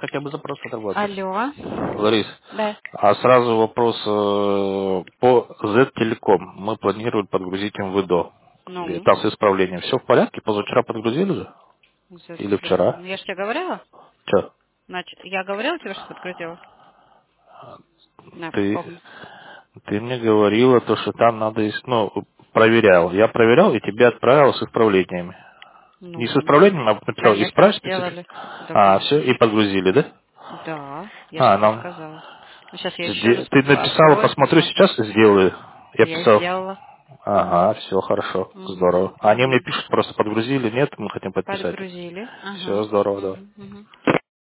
хотя бы запрос отрабатывать. Алло. Ларис, Да. а сразу вопрос по Z-Telecom. Мы планировали подгрузить МВДО. И Ну, там с исправлением все в порядке? Позавчера подгрузили же? Или Z-Telecom. вчера? Я же тебе говорила? Че? Значит, я говорила тебе, что подгрузила? На, Ты, помню. ты мне говорила, то, что там надо, ну, проверял. Я проверял и тебе отправил с исправлениями. Не с Ну, исправлением, а написал конечно, исправь специфику. сделали. Да, А, все, и подгрузили, да? да, я же А, тебе нам... сказала. Ну, сейчас я еще раз Ты написала, открою, посмотрю посмотрю. сейчас, сделаю. Я Я писал. сделала. Угу. Ага, все хорошо, Угу. здорово. Они мне Угу. пишут, просто подгрузили, нет, мы хотим подписать. Подгрузили. Все Ага. здорово, да. Угу. Угу.